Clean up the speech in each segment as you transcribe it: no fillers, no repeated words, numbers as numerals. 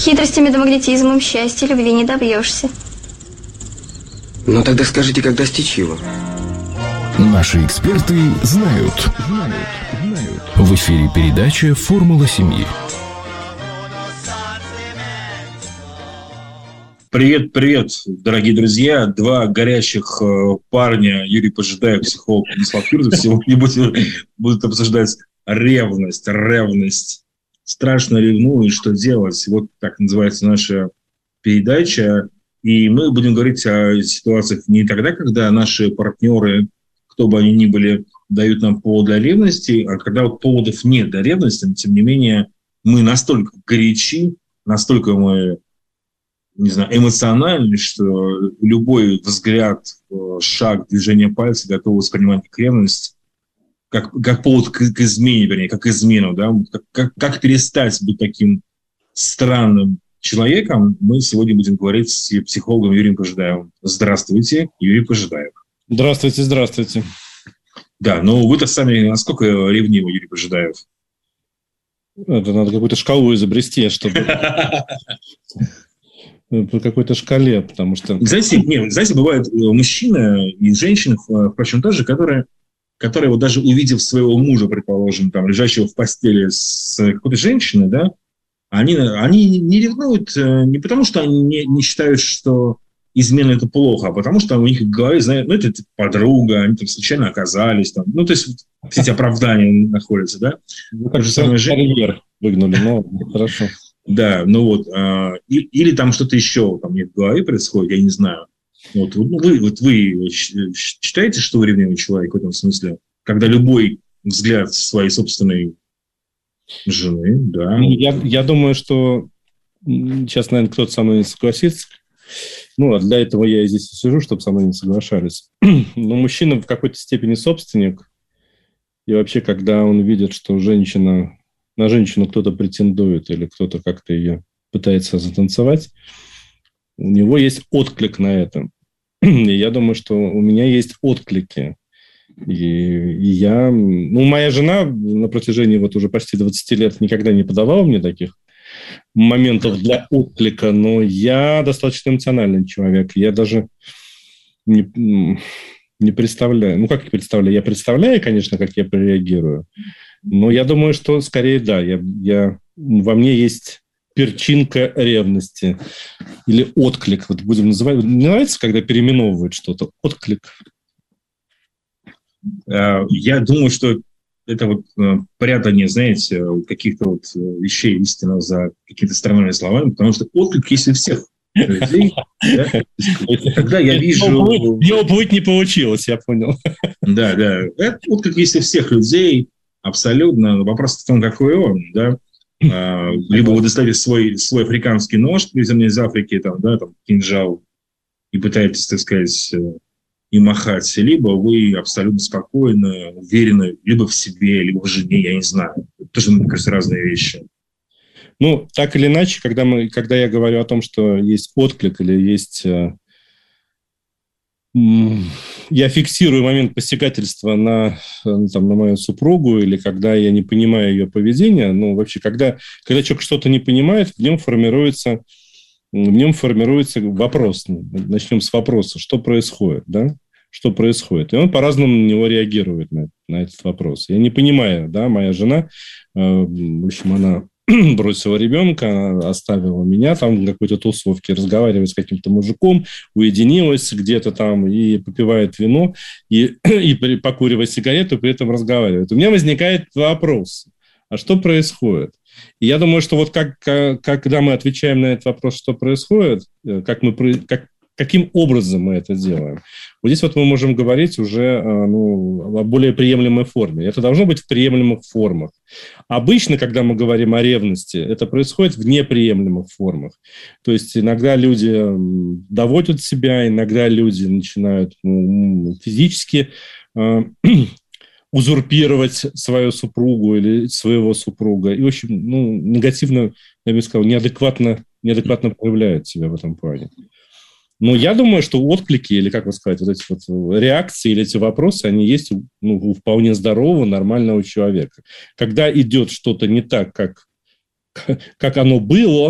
Хитростями да магнетизмом счастья любви не добьешься. Ну тогда скажите, как достичь его? Наши эксперты знают. В эфире передача «Формула семьи». Привет, дорогие друзья. Два горячих парня, Юрий Пожидаев, психолог Владислав Кирзов, сегодня будут обсуждать ревность. Страшно ревную, что делать? Вот так называется наша передача. И мы будем говорить о ситуациях не тогда, когда наши партнеры, кто бы они ни были, дают нам повод для ревности, а когда вот поводов нет для ревности, но тем не менее мы настолько горячи, настолько мы, не знаю, эмоциональны, что любой взгляд, шаг, движение пальца готовы воспринимать как ревность, как повод к измене, вернее, как измену, да? Как перестать быть таким странным человеком, мы сегодня будем говорить с психологом Юрием Пожидаевым. Здравствуйте, Юрий Пожидаев. Здравствуйте. Да, но вы-то сами насколько ревнивы, Юрий Пожидаев? Это надо какую-то шкалу изобрести, чтобы... По какой-то шкале, потому что... Знаете, бывают мужчины и женщины, впрочем, тоже, которые вот даже увидев своего мужа, предположим, там, лежащего в постели с какой-то женщиной, да, они не ревнуют не потому, что они не считают, что измена – это плохо, а потому что у них в голове, знают, это подруга, они там случайно оказались, там, то есть все эти оправдания находятся, да. Как же самое карьер выгнали, хорошо. Да, или там что-то еще там в голове происходит, я не знаю. Вы считаете, что вы ревнивый человек в этом смысле, когда любой взгляд своей собственной жены, да? Я думаю, что сейчас, наверное, кто-то со мной не согласится. А для этого я и здесь сижу, чтобы со мной не соглашались. Но мужчина в какой-то степени собственник. И вообще, когда он видит, что на женщину кто-то претендует или кто-то как-то ее пытается затанцевать, у него есть отклик на это. И я думаю, что у меня есть отклики. И моя жена на протяжении уже почти 20 лет никогда не подавала мне таких моментов для отклика, но я достаточно эмоциональный человек. Я даже не представляю. Как представляю? Я представляю, конечно, как я прореагирую. Но я думаю, что скорее да. Во мне есть перчинка ревности или отклик. Вот будем называть. Мне нравится, когда переименовывают что-то. Отклик. Я думаю, что это прятание, знаете, каких-то вещей истинно за какими-то странными словами, потому что отклик есть у всех людей. Когда я вижу... Его плыть не получилось, я понял. Да. Отклик есть у всех людей, абсолютно. Вопрос в том, какой он, да. Либо вы достаете свой африканский нож, привезенный из Африки, там кинжал, и пытаетесь, так сказать, и махать, либо вы абсолютно спокойно, уверены либо в себе, либо в жене, я не знаю. Это тоже, мне кажется, разные вещи. Так или иначе, когда я говорю о том, что есть отклик или есть... Я фиксирую момент посягательства на мою супругу, или когда я не понимаю ее поведения, вообще, когда человек что-то не понимает, в нем формируется вопрос. Начнем с вопроса, что происходит, да? Что происходит? И он по-разному на него реагирует, на этот вопрос. Я не понимаю, да, моя жена, в общем, она бросила ребенка, она оставила меня там в какой-то тусовке, разговаривает с каким-то мужиком, уединилась где-то там и попивает вино, и покуривает сигарету, при этом разговаривает. У меня возникает вопрос, а что происходит? И я думаю, что когда мы отвечаем на этот вопрос, что происходит, каким образом мы это делаем, вот здесь мы можем говорить уже о более приемлемой форме. Это должно быть в приемлемых формах. Обычно, когда мы говорим о ревности, это происходит в неприемлемых формах. То есть иногда люди доводят себя, иногда люди начинают физически узурпировать свою супругу или своего супруга. И, в общем, негативно, я бы сказал, неадекватно проявляют себя в этом плане. Но я думаю, что отклики, или, как сказать, эти реакции или эти вопросы, они есть у вполне здорового, нормального человека. Когда идет что-то не так, как оно было,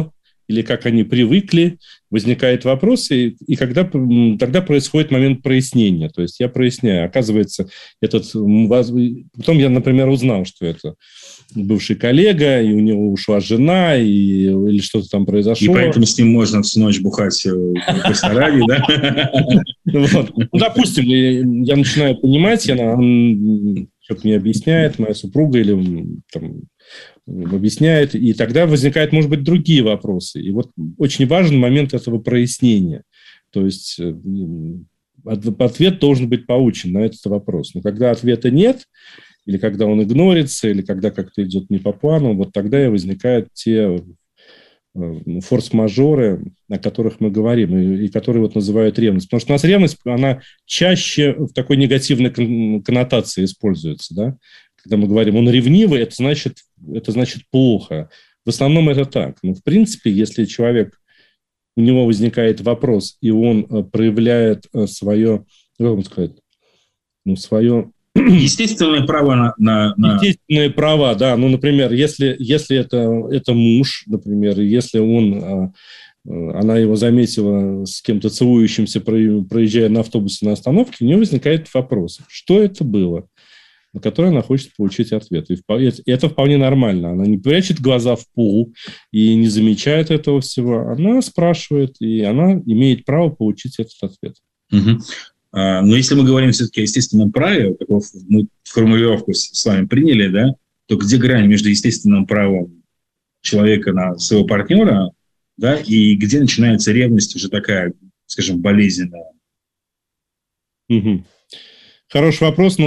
или как они привыкли, возникает вопрос, и тогда происходит момент прояснения. То есть я проясняю. Оказывается, потом я, например, узнал, что это бывший коллега, и у него ушла жена, или что-то там произошло. И поэтому с ним можно всю ночь бухать в ресторане, да? Допустим, я начинаю понимать, он что-то мне объясняет, моя супруга, или там объясняет, и тогда возникают, может быть, другие вопросы. И вот очень важен момент этого прояснения. То есть ответ должен быть получен на этот вопрос. Но когда ответа нет, или когда он игнорится, или когда как-то идет не по плану, вот тогда и возникают те форс-мажоры, о которых мы говорим, и которые вот называют ревность. Потому что у нас ревность, она чаще в такой негативной коннотации используется, да? Когда мы говорим, он ревнивый, это значит плохо. В основном это так. Но, в принципе, если у него возникает вопрос, и он проявляет свое, как вам сказать, свое... Естественное право на... Естественные права, да. Ну, например, если это муж, например, если она его заметила с кем-то целующимся, проезжая на автобусе на остановке, у нее возникает вопрос, что это было, на который она хочет получить ответ. И это вполне нормально. Она не прячет глаза в пол и не замечает этого всего. Она спрашивает, и она имеет право получить этот ответ. Угу. Но если мы говорим все-таки о естественном праве, такую формулировку с вами приняли, да, то где грань между естественным правом человека на своего партнера, да, и где начинается ревность уже такая, скажем, болезненная? Угу. Хороший вопрос.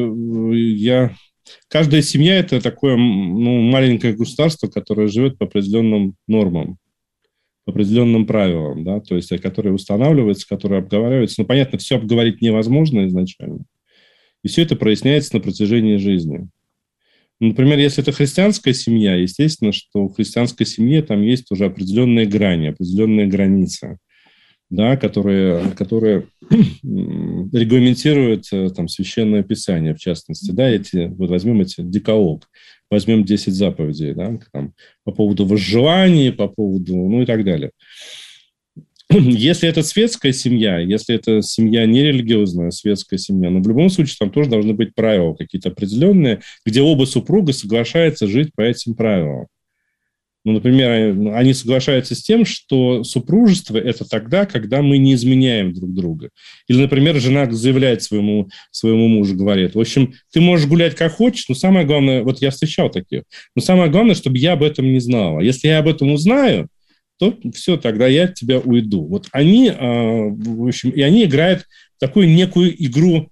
Каждая семья – это такое маленькое государство, которое живет по определенным нормам, по определенным правилам, да, то есть, которые устанавливаются, которые обговариваются. Понятно, все обговорить невозможно изначально. И все это проясняется на протяжении жизни. Например, если это христианская семья, естественно, что в христианской семье там есть уже определенные грани, определенные границы, да, которые регламентируют там Священное Писание, в частности. Да, возьмем декалог, возьмем 10 заповедей, да, там, по поводу возжеланий, по поводу, и так далее. Если это светская семья, если это семья нерелигиозная, светская семья, но в любом случае там тоже должны быть правила какие-то определенные, где оба супруга соглашаются жить по этим правилам. Например, они соглашаются с тем, что супружество – это тогда, когда мы не изменяем друг друга. Или, например, жена заявляет своему мужу, говорит, в общем, ты можешь гулять как хочешь, но самое главное, вот я встречал таких, но самое главное, чтобы я об этом не знала. Если я об этом узнаю, то все, тогда я от тебя уйду. Вот они, в общем, и они играют в такую некую игру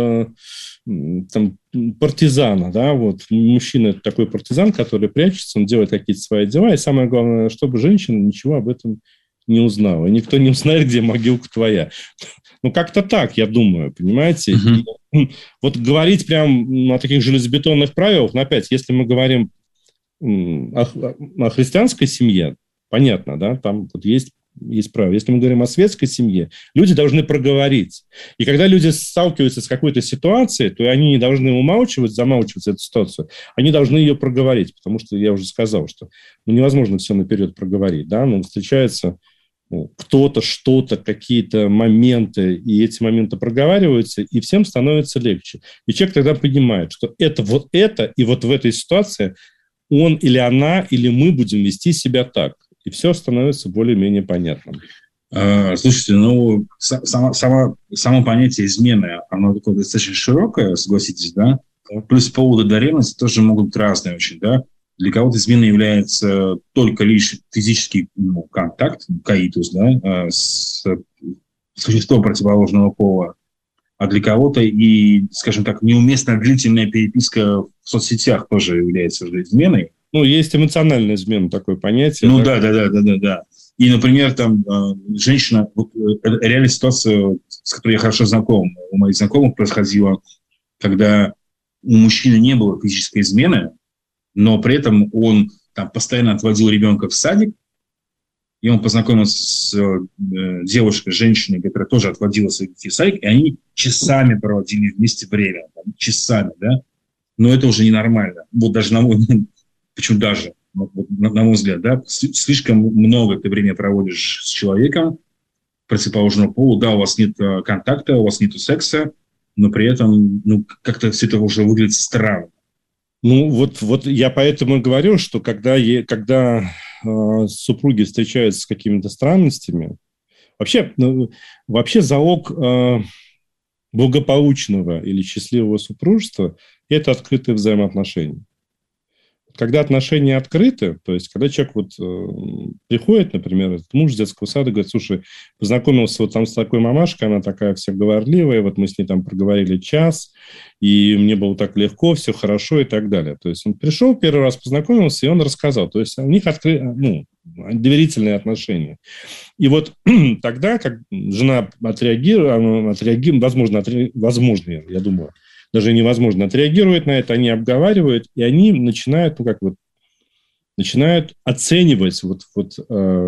там, партизана, да, вот мужчина – это такой партизан, который прячется, он делает какие-то свои дела, и самое главное, чтобы женщина ничего об этом не узнала, и никто не узнает, где могилка твоя. Как-то так, я думаю, понимаете? И, вот говорить прям о таких железобетонных правилах, но опять, если мы говорим о христианской семье, понятно, да, там вот есть правила. Если мы говорим о светской семье, люди должны проговорить. И когда люди сталкиваются с какой-то ситуацией, то они не должны замалчивать эту ситуацию. Они должны ее проговорить, потому что я уже сказал, что невозможно все наперед проговорить. Да? встречается кто-то, что-то, какие-то моменты, и эти моменты проговариваются, и всем становится легче. И человек тогда понимает, что это, и вот в этой ситуации он или она, или мы будем вести себя так. И все становится более-менее понятным. Слушайте, само понятие измены, оно такое достаточно широкое, согласитесь, да? Плюс поводы до ревности тоже могут быть разные очень, да? Для кого-то измена является только лишь физический контакт, коитус, да, с существом противоположного пола, а для кого-то и, скажем так, неуместная длительная переписка в соцсетях тоже является уже изменой. Есть эмоциональная измена, такое понятие. Да. И, например, там женщина, реальная ситуация, с которой я хорошо знаком, у моих знакомых происходила, когда у мужчины не было физической измены, но при этом он там постоянно отводил ребенка в садик, и он познакомился с девушкой, женщиной, которая тоже отводила своих детей в садик, и они часами проводили вместе время, часами, да. Но это уже ненормально. Вот даже почему даже? на мой взгляд, да, слишком много ты время проводишь с человеком противоположного пола, да, у вас нет контакта, у вас нет секса, но при этом, как-то все это уже выглядит странно. Ну, вот я поэтому и говорю, что когда супруги встречаются с какими-то странностями, вообще залог благополучного или счастливого супружества – это открытые взаимоотношения. Когда отношения открыты, то есть когда человек приходит, например, этот муж с детского сада, говорит: слушай, познакомился вот там с такой мамашкой, она такая вся говорливая, вот мы с ней там проговорили час, и мне было так легко, все хорошо и так далее. То есть он пришел, первый раз познакомился, и он рассказал. То есть у них доверительные отношения. И вот тогда, как жена отреагировала, возможно, я думаю, даже невозможно, отреагирует на это, они обговаривают, и они начинают, начинают оценивать вот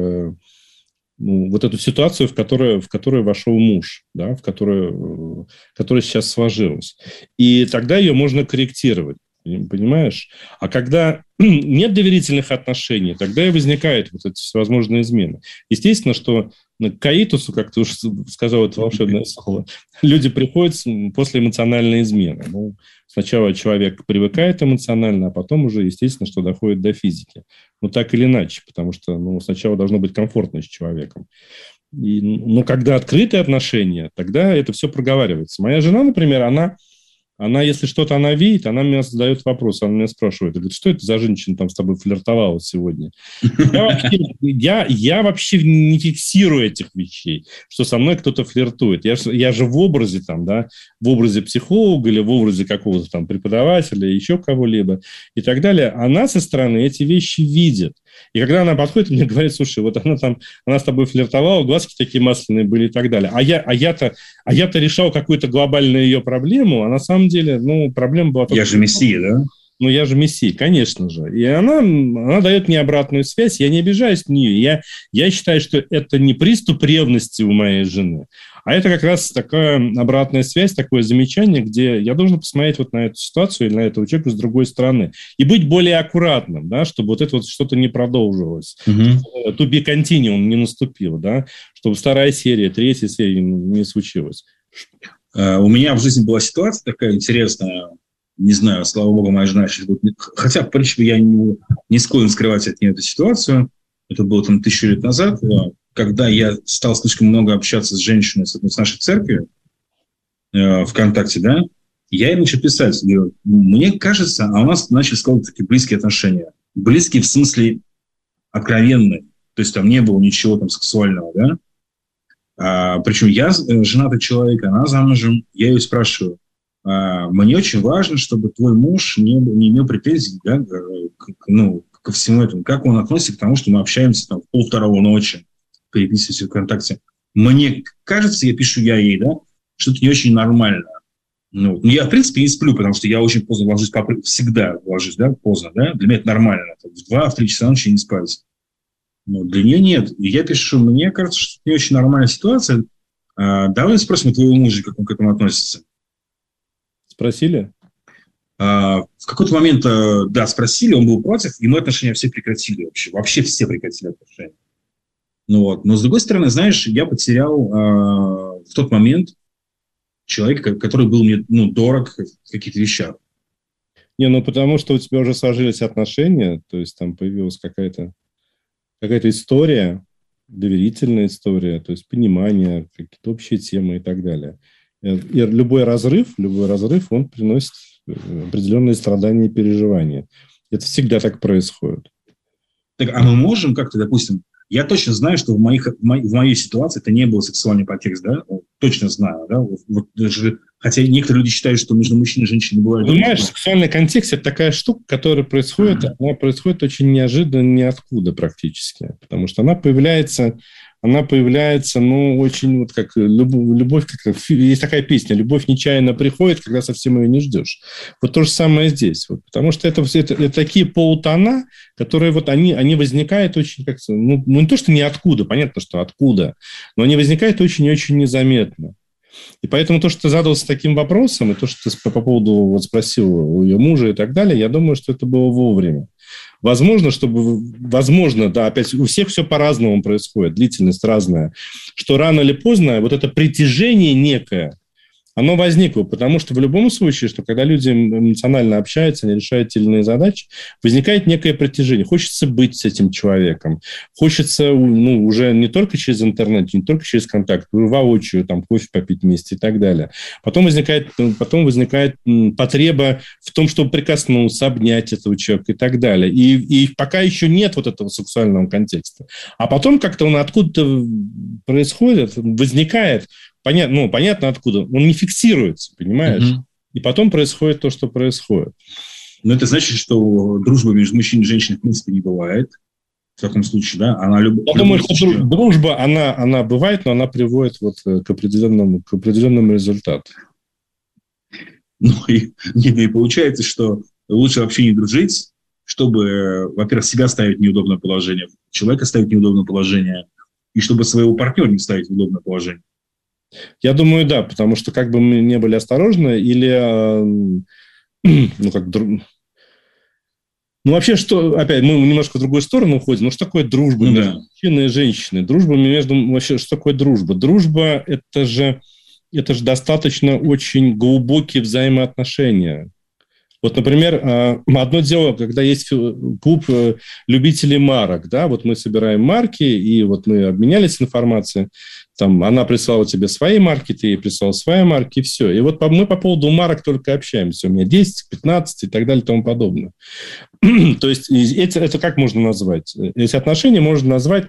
эту ситуацию, в которую вошел муж, да, которая сейчас сложилась. И тогда ее можно корректировать, понимаешь? А когда нет доверительных отношений, тогда и возникают вот эти всевозможные измены. Естественно, что к каитусу, как ты уже сказал, это волшебное слово, люди приходят после эмоциональной измены. Сначала человек привыкает эмоционально, а потом уже, естественно, что доходит до физики. Так или иначе, потому что сначала должно быть комфортно с человеком. Но когда открытые отношения, тогда это все проговаривается. Моя жена, например, она, если что-то она видит, она мне задает вопрос, она меня спрашивает, говорит: что это за женщина там с тобой флиртовала сегодня? Я вообще не фиксирую этих вещей, что со мной кто-то флиртует. Я же в образе там, да, в образе психолога или в образе какого-то там преподавателя, еще кого-либо и так далее. Она со стороны эти вещи видит. И когда она подходит и мне говорит: слушай, вот она с тобой флиртовала, глазки такие масляные были и так далее. А я-то решал какую-то глобальную ее проблему, а на самом деле, проблема была... Я же мессия, да? Я же мессия, конечно же. И она дает мне обратную связь, я не обижаюсь на нее. Я считаю, что это не приступ ревности у моей жены, а это как раз такая обратная связь, такое замечание, где я должен посмотреть вот на эту ситуацию или на этого человека с другой стороны и быть более аккуратным, да, чтобы вот это вот что-то не продолжилось, to be continuum не наступило, да, чтобы вторая серия, третья серия не случилась. У меня в жизни была ситуация такая интересная, не знаю, слава богу, моя жена сейчас будет... Хотя, в принципе, я не склонен скрывать от нее эту ситуацию. Это было 1000 лет назад, когда я стал слишком много общаться с женщиной с нашей церкви ВКонтакте, да, я ей начал писать, говорю: мне кажется, у нас начали складываться такие близкие отношения. Близкие в смысле откровенные. То есть там не было ничего там сексуального, да. Причем я женатый человек, она замужем. Я ее спрашиваю: мне очень важно, чтобы твой муж не имел претензий, да, ко всему этому. Как он относится к тому, что мы общаемся там в 1:30 ночи, переписываемся ВКонтакте. Мне кажется, я пишу ей, да, что это не очень нормально. Я, в принципе, не сплю, потому что я очень поздно ложусь, всегда ложусь, да, поздно, да. Для меня это нормально. В 2-3 часа ночи не спать. Но для нее нет. И я пишу: мне кажется, что это не очень нормальная ситуация. Давай спросим твоего мужа, как он к этому относится. Спросили? В какой-то момент, да, спросили, он был против, и мы отношения все прекратили вообще. Вообще все прекратили отношения. Но, с другой стороны, знаешь, я потерял в тот момент человека, который был мне дорог в каких-то вещах. Потому что у тебя уже сложились отношения, то есть там появилась какая-то история, доверительная история, то есть понимание, какие-то общие темы и так далее. И любой разрыв, он приносит определенные страдания и переживания. Это всегда так происходит. Так, а мы можем как-то, допустим, я точно знаю, что в моей ситуации это не был сексуальный подтекст, да? Точно знаю, да? Хотя некоторые люди считают, что между мужчиной и женщиной бывает... Понимаешь, сексуальный контекст – это такая штука, которая происходит, она происходит очень неожиданно, ниоткуда практически. Потому что она появляется, очень как любовь, есть такая песня: «Любовь нечаянно приходит, когда совсем ее не ждешь». Вот то же самое здесь. Потому что это такие полутона, которые они возникают очень как-то, не то, что ниоткуда, понятно, что откуда, но они возникают очень и очень незаметно. И поэтому то, что ты задался таким вопросом, и то, что ты по поводу спросил у ее мужа и так далее, я думаю, что это было вовремя. возможно, да, опять у всех все по-разному происходит, длительность разная, что рано или поздно вот это притяжение некое, оно возникло, потому что в любом случае, что когда люди эмоционально общаются, они решают те или иные задачи, возникает некое притяжение. Хочется быть с этим человеком. Хочется, уже не только через интернет, не только через контакт, воочию, там, кофе попить вместе и так далее. Потом возникает потреба в том, чтобы прикоснуться, обнять этого человека и так далее. И пока еще нет вот этого сексуального контекста. А потом как-то он откуда-то происходит, возникает. Понятно откуда. Он не фиксируется, понимаешь? Угу. И потом происходит то, что происходит. Но это значит, что дружбы между мужчиной и женщиной в принципе не бывает. В таком случае, да? Я думаю, что дружба, она бывает, но она приводит к определенному результату. И получается, что лучше вообще не дружить, чтобы, во-первых, себя ставить в неудобное положение, человека ставить в неудобное положение, и чтобы своего партнера не ставить в удобное положение. Я думаю, да, потому что как бы мы не были осторожны, или, вообще, что, опять, мы немножко в другую сторону уходим, что такое дружба между мужчиной и женщиной? Вообще, что такое дружба? Дружба – это же достаточно очень глубокие взаимоотношения. Вот, например, одно дело, когда есть клуб любителей марок, да, вот мы собираем марки, и вот мы обменялись информацией, там, она прислала тебе свои марки, ты ей прислал свои марки, и все. И вот мы по поводу марок только общаемся. У меня 10, 15 и так далее и тому подобное. То есть, это как можно назвать? Эти отношения можно назвать,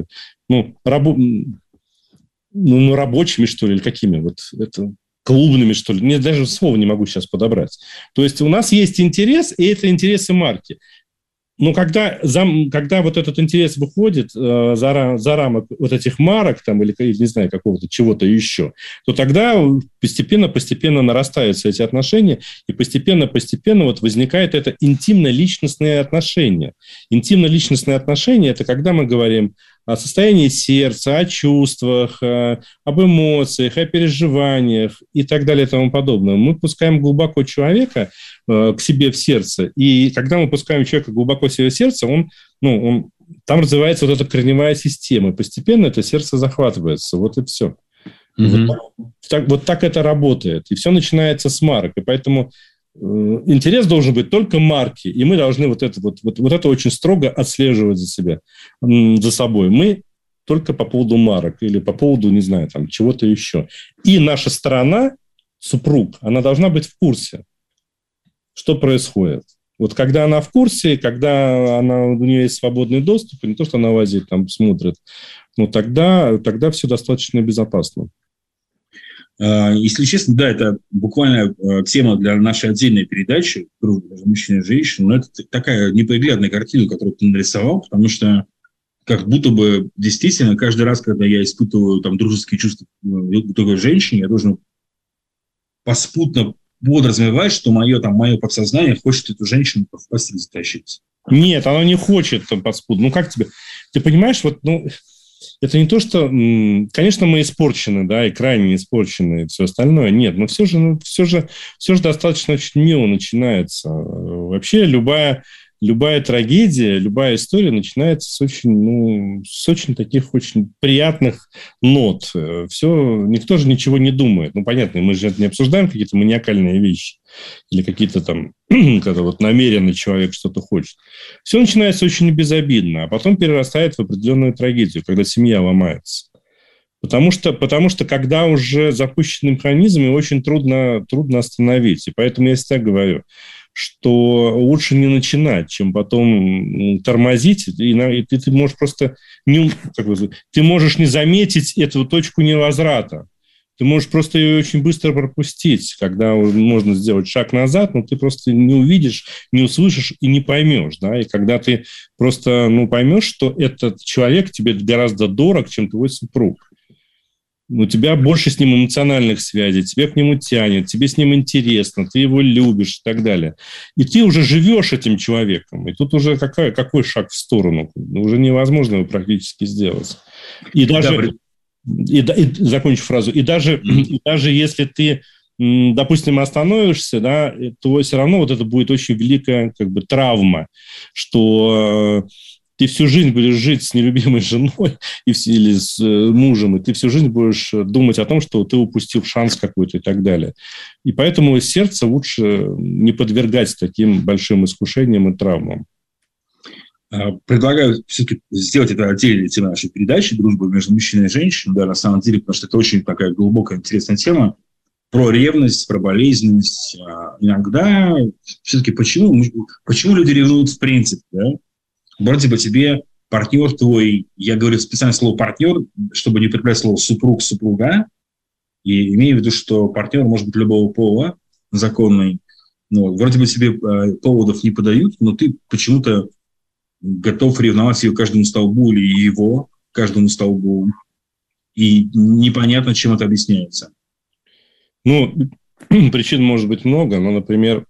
рабочими, что ли, или какими? Вот это... клубными, что ли. Мне даже слова не могу сейчас подобрать. То есть, у нас есть интерес, и это интересы марки. Но когда вот этот интерес выходит за рамок вот этих марок там, или, не знаю, какого-то чего-то еще, то тогда постепенно нарастаются эти отношения, и постепенно вот возникает это интимно-личностное отношение. Интимно-личностное отношение – это когда мы говорим о состоянии сердца, о чувствах, об эмоциях, о переживаниях и так далее и тому подобное. Мы пускаем глубоко человека к себе в сердце, и когда мы пускаем человека глубоко в себе в сердце, там развивается вот эта корневая система, постепенно это сердце захватывается, вот и все. Вот так это работает, и все начинается с марок, и поэтому интерес должен быть только марки, и мы должны вот это очень строго отслеживать за собой. Мы только по поводу марок или по поводу, не знаю, там, чего-то еще. И наша сторона, супруг, она должна быть в курсе, что происходит. Вот когда она в курсе, когда у нее есть свободный доступ, не то, что она лазит, там, смотрит, тогда все достаточно безопасно. Если честно, да, это буквально тема для нашей отдельной передачи «Дружба между мужчиной и женщиной», но это такая неприглядная картина, которую ты нарисовал, потому что как будто бы действительно каждый раз, когда я испытываю там дружеские чувства к другой женщине, я должен поспутно подразумевать, что мое подсознание хочет эту женщину в постель затащить. Нет, оно не хочет подспудно. Как тебе? Ты понимаешь, это не то, что... Конечно, мы испорчены, да, и крайне испорчены, и все остальное. Нет, но все же достаточно очень мило начинается. Вообще любая трагедия, любая история начинается с очень таких очень приятных нот. Никто же ничего не думает. Понятно, мы же не обсуждаем какие-то маниакальные вещи или какие-то там, когда вот намеренно человек что-то хочет. Все начинается очень безобидно, а потом перерастает в определенную трагедию, когда семья ломается. Потому что когда уже запущен механизм, его очень трудно остановить. И поэтому я всегда говорю, что лучше не начинать, чем потом тормозить, и ты можешь просто ты можешь не заметить эту точку невозврата. Ты можешь просто ее очень быстро пропустить, когда можно сделать шаг назад, но ты просто не увидишь, не услышишь и не поймешь. Да? И когда ты просто поймешь, что этот человек тебе гораздо дорог, чем твой супруг. У тебя больше с ним эмоциональных связей, тебе к нему тянет, тебе с ним интересно, ты его любишь и так далее. И ты уже живешь этим человеком. И тут уже какой шаг в сторону? Уже невозможно его практически сделать. И даже, закончу фразу, и даже если ты допустим, остановишься, да, то все равно вот это будет очень великая как бы травма, что ты всю жизнь будешь жить с нелюбимой женой или с мужем, и ты всю жизнь будешь думать о том, что ты упустил шанс какой-то и так далее. И поэтому сердце лучше не подвергать таким большим искушениям и травмам. Предлагаю все-таки сделать это отдельной темой нашей передачи «Дружба между мужчиной и женщиной», да, на самом деле, потому что это очень такая глубокая, интересная тема про ревность, про болезненность. Иногда все-таки почему люди ревнуют в принципе, да? Вроде бы тебе партнер твой, я говорю специально слово «партнер», чтобы не употреблять слово «супруг», «супруга», и имею в виду, что партнер может быть любого пола, законный. Ну, вроде бы тебе поводов не подают, но ты почему-то готов ревновать ее каждому столбу или его каждому столбу, и непонятно, чем это объясняется. Ну, причин может быть много, но, например,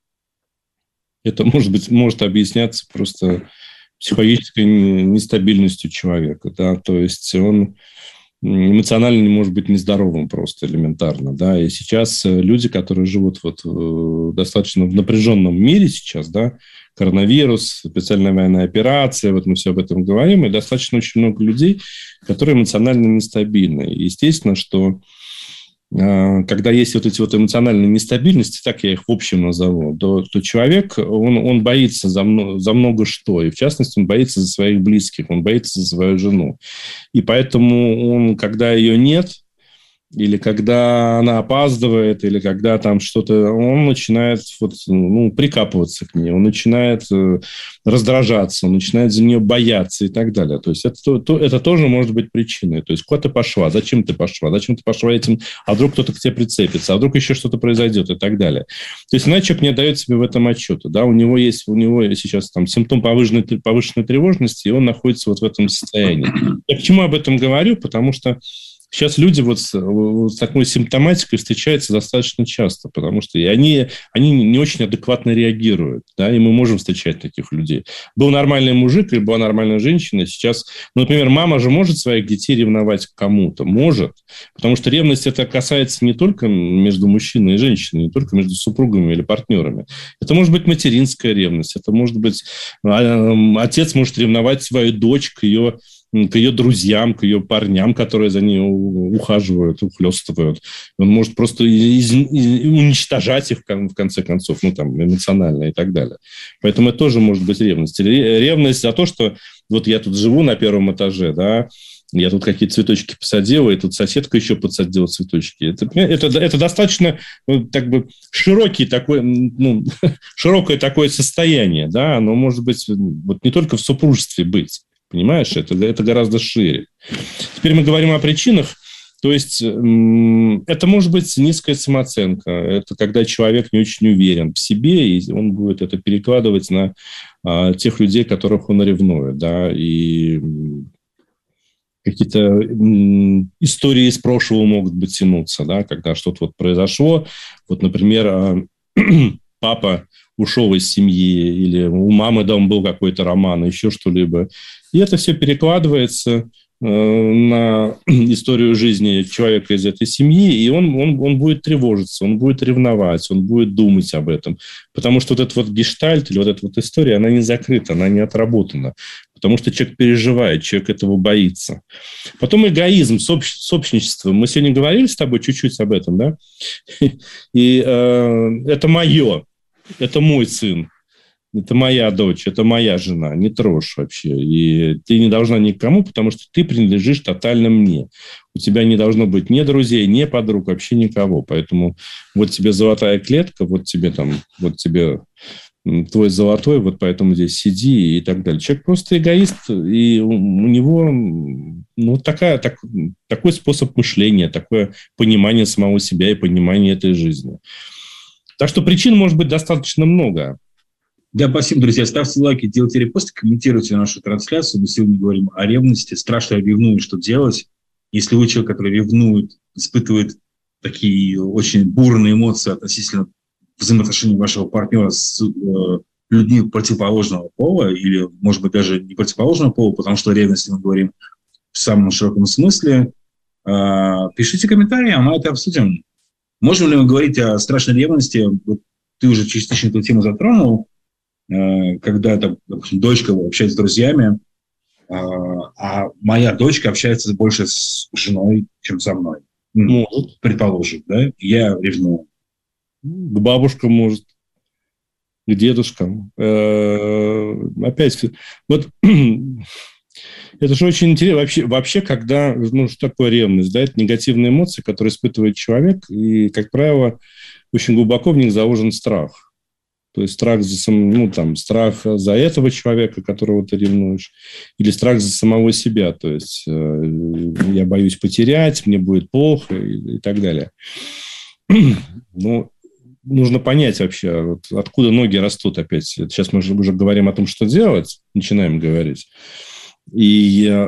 это может объясняться просто психологической нестабильностью человека, да, то есть он эмоционально не может быть нездоровым просто элементарно, да, и сейчас люди, которые живут вот достаточно в напряженном мире сейчас, да, коронавирус, специальная военная операция, вот мы все об этом говорим, и достаточно очень много людей, которые эмоционально нестабильны. И естественно, что когда есть вот эти вот эмоциональные нестабильности, так я их в общем назову, то человек, он боится за много что, и в частности, он боится за своих близких, он боится за свою жену. И поэтому он, когда ее нет, или когда она опаздывает, или когда там что-то, он начинает прикапываться к ней, он начинает раздражаться, он начинает за нее бояться и так далее. То есть это тоже может быть причиной. То есть куда ты пошла, зачем ты пошла этим, а вдруг кто-то к тебе прицепится, а вдруг еще что-то произойдет и так далее. То есть иначе человек не отдает себе в этом отчета. Да? У него сейчас там симптом повышенной тревожности, и он находится вот в этом состоянии. Я к чему об этом говорю? Потому что сейчас люди вот с такой симптоматикой встречаются достаточно часто, потому что они не очень адекватно реагируют, да, и мы можем встречать таких людей. Был нормальный мужик или была нормальная женщина, сейчас, например, мама же может своих детей ревновать к кому-то? Может, потому что ревность это касается не только между мужчиной и женщиной, не только между супругами или партнерами. Это может быть материнская ревность, это может быть отец может ревновать свою дочь к ее друзьям, к ее парням, которые за ней ухаживают, ухлёстывают. Он может просто уничтожать их, в конце концов, эмоционально и так далее. Поэтому это тоже может быть ревность. Ревность за то, что вот я тут живу на первом этаже, да, я тут какие-то цветочки посадила, и тут соседка еще подсадила цветочки. Это достаточно широкое такое состояние, да, оно может быть вот не только в супружестве быть. Понимаешь, это гораздо шире. Теперь мы говорим о причинах. То есть это может быть низкая самооценка. Это когда человек не очень уверен в себе, и он будет это перекладывать на тех людей, которых он ревнует. Да? И какие-то истории из прошлого могут быть тянуться, да? Когда что-то вот произошло. Вот, например, папа ушел из семьи, или у мамы дома был какой-то роман, еще что-либо. И это все перекладывается на историю жизни человека из этой семьи, и он будет тревожиться, он будет ревновать, он будет думать об этом. Потому что вот этот вот гештальт или вот эта вот история, она не закрыта, она не отработана. Потому что человек переживает, человек этого боится. Потом эгоизм, собственничество. Мы сегодня говорили с тобой чуть-чуть об этом, да? И это мое. Это мой сын, это моя дочь, это моя жена, не трожь вообще. И ты не должна никому, потому что ты принадлежишь тотально мне. У тебя не должно быть ни друзей, ни подруг, вообще никого. Поэтому вот тебе золотая клетка, вот тебе твой золотой, вот поэтому здесь сиди и так далее. Человек просто эгоист, и у него такой способ мышления, такое понимание самого себя и понимание этой жизни. Так что причин может быть достаточно много. Да, спасибо, друзья. Ставьте лайки, делайте репосты, комментируйте нашу трансляцию. Мы сегодня говорим о ревности. Страшно ревнует, что делать. Если вы человек, который ревнует, испытывает такие очень бурные эмоции относительно взаимоотношений вашего партнера с людьми противоположного пола, или, может быть, даже не противоположного пола, потому что о ревности мы говорим в самом широком смысле, пишите комментарии, а мы это обсудим. Можем ли мы говорить о страшной ревности? Вот ты уже частично эту тему затронул, когда, допустим, дочка общается с друзьями, а моя дочка общается больше с женой, чем со мной. Может. Предположим, да? Я ревную. К бабушкам может, к дедушкам. Опять, вот это же очень интересно. Вообще, когда, что такое ревность? Да? Это негативные эмоции, которые испытывает человек, и, как правило, очень глубоко в них заложен страх. То есть страх страх за этого человека, которого ты ревнуешь, или страх за самого себя. То есть я боюсь потерять, мне будет плохо и так далее. Нужно понять вообще, откуда ноги растут опять. Сейчас мы уже говорим о том, что делать, начинаем говорить. И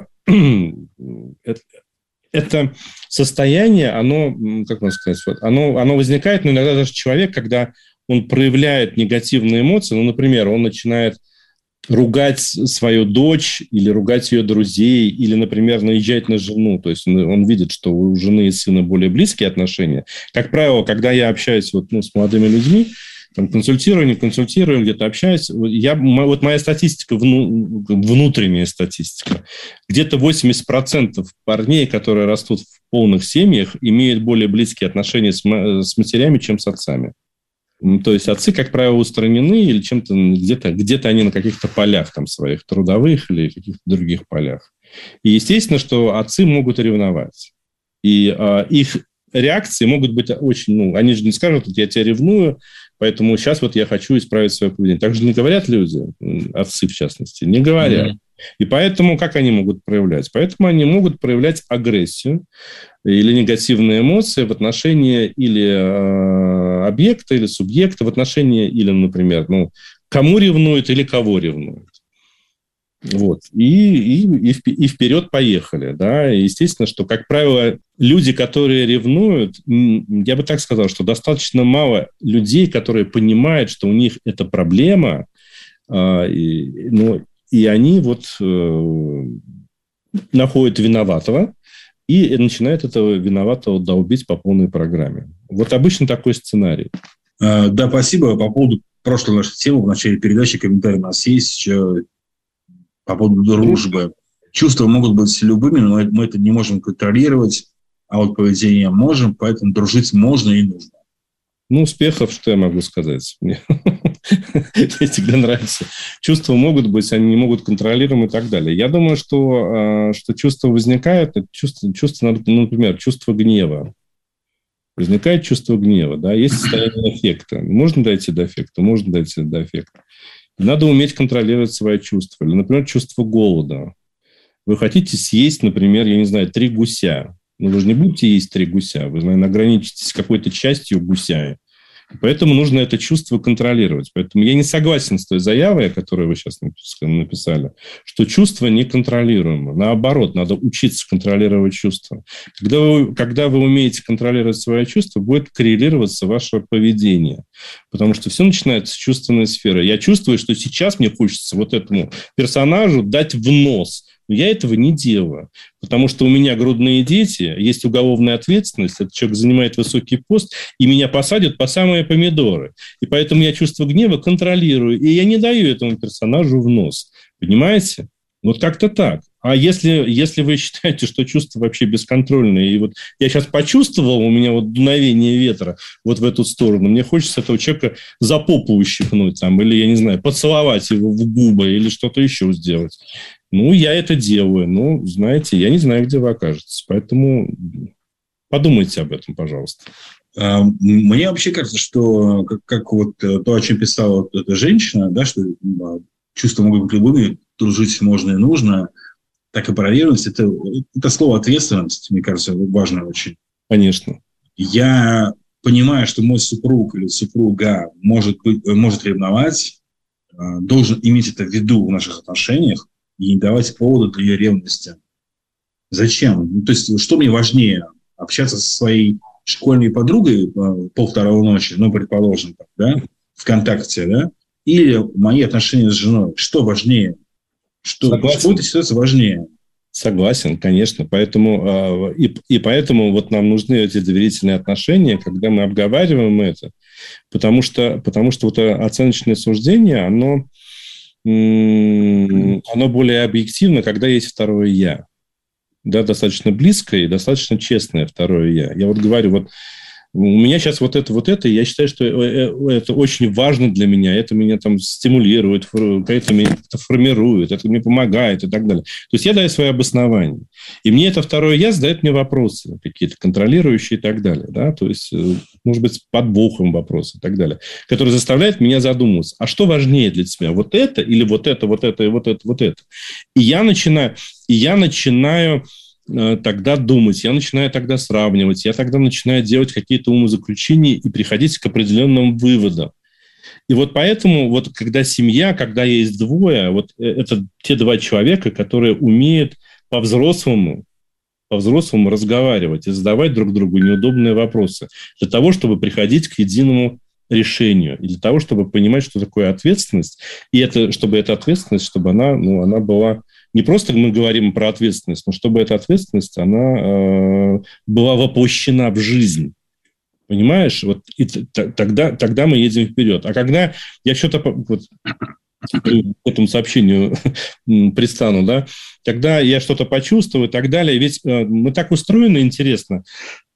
это состояние, оно, как можно сказать, оно возникает, но иногда даже человек, когда он проявляет негативные эмоции, например, он начинает ругать свою дочь или ругать ее друзей, или, например, наезжать на жену. То есть он видит, что у жены и сына более близкие отношения. Как правило, когда я общаюсь с молодыми людьми, консультирую, где-то общаюсь, моя статистика, внутренняя статистика, где-то 80% парней, которые растут в полных семьях, имеют более близкие отношения с матерями, чем с отцами. То есть отцы, как правило, устранены или чем-то где-то они на каких-то полях своих трудовых или каких-то других полях. И естественно, что отцы могут ревновать. И их реакции могут быть очень... они же не скажут, я тебя ревную, поэтому сейчас я хочу исправить свое поведение. Так же не говорят люди, отцы в частности, не говорят. И поэтому как они могут проявлять? Поэтому они могут проявлять агрессию или негативные эмоции в отношении или объекта, или субъекта, в отношении или, например, кому ревнует или кого ревнует. И вперед поехали. Да? И естественно, что, как правило, люди, которые ревнуют, я бы так сказал, что достаточно мало людей, которые понимают, что у них это проблема, и они находят виноватого и начинают этого виноватого долбить по полной программе. Обычно такой сценарий. Да, спасибо. По поводу прошлой нашей темы, в начале передачи комментарий у нас есть по поводу дружбы. Чувства могут быть любыми, но мы это не можем контролировать, а поведение можем, поэтому дружить можно и нужно. Успехов, что я могу сказать? Мне всегда нравится. Чувства могут быть, они не могут контролируемы и так далее. Я думаю, что чувства возникают, чувство, например, чувство гнева. Возникает чувство гнева, да, есть состояние аффекта. Можно дойти до аффекта? Можно дойти до аффекта. Надо уметь контролировать свои чувства. Или, например, чувство голода. Вы хотите съесть, например, 3 гуся. Вы же не будете есть 3 гуся. Вы, наверное, ограничитесь какой-то частью гуся. Поэтому нужно это чувство контролировать. Поэтому я не согласен с той заявой, которую вы сейчас написали, что чувство неконтролируемо. Наоборот, надо учиться контролировать чувства. Когда вы умеете контролировать свои чувства, будет коррелироваться ваше поведение. Потому что все начинается с чувственной сферы. Я чувствую, что сейчас мне хочется этому персонажу дать в нос. Но я этого не делаю, потому что у меня грудные дети, есть уголовная ответственность, этот человек занимает высокий пост, и меня посадят по самые помидоры. И поэтому я чувство гнева контролирую, и я не даю этому персонажу в нос. Понимаете? Как-то так. А если вы считаете, что чувства вообще бесконтрольные, и я сейчас почувствовал, у меня дуновение ветра в эту сторону, мне хочется этого человека за попу ущипнуть, или, я не знаю, поцеловать его в губы или что-то еще сделать. Я это делаю. Знаете, я не знаю, где вы окажетесь. Поэтому подумайте об этом, пожалуйста. Мне вообще кажется, что как то, о чем писала эта женщина, да, что чувства могут быть любыми, дружить можно и нужно, так и про ревность. Это слово «ответственность», мне кажется, важно очень. Конечно. Я понимаю, что мой супруг или супруга может ревновать, должен иметь это в виду в наших отношениях и не давать повода для ее ревности. Зачем? То есть, что мне важнее? Общаться со своей школьной подругой 1:30 ночи, предположим, да, ВКонтакте, да? Или мои отношения с женой? Что важнее? Что в этой ситуации важнее? Согласен, конечно. Поэтому, и поэтому вот нам нужны эти доверительные отношения, когда мы обговариваем это. Потому что вот оценочное суждение, оно более объективно, когда есть второе «я». Да, достаточно близкое и достаточно честное второе «я». Я вот говорю, вот у меня сейчас вот это, и я считаю, что это очень важно для меня, это меня там стимулирует, это меня формирует, это мне помогает и так далее. То есть я даю свои обоснования. И мне это второе «я» задает мне вопросы какие-то контролирующие и так далее. Да? То есть, может быть, с подвохом вопросы и так далее, которые заставляют меня задумываться, а что важнее для тебя, вот это или вот это, вот это и вот это, вот это. И я начинаю тогда думать, я начинаю тогда сравнивать, я тогда начинаю делать какие-то умозаключения и приходить к определенным выводам. И вот поэтому, вот когда семья, когда есть двое, вот это те два человека, которые умеют по-взрослому разговаривать и задавать друг другу неудобные вопросы для того, чтобы приходить к единому решению, и для того, чтобы понимать, что такое ответственность, и чтобы эта ответственность, чтобы она была... Не просто мы говорим про ответственность, но чтобы эта ответственность, она была воплощена в жизнь. Понимаешь? Вот, и тогда мы едем вперед. А когда я что-то вот, к этому сообщению пристану, да, когда я что-то почувствую и так далее, ведь мы так устроены, интересно,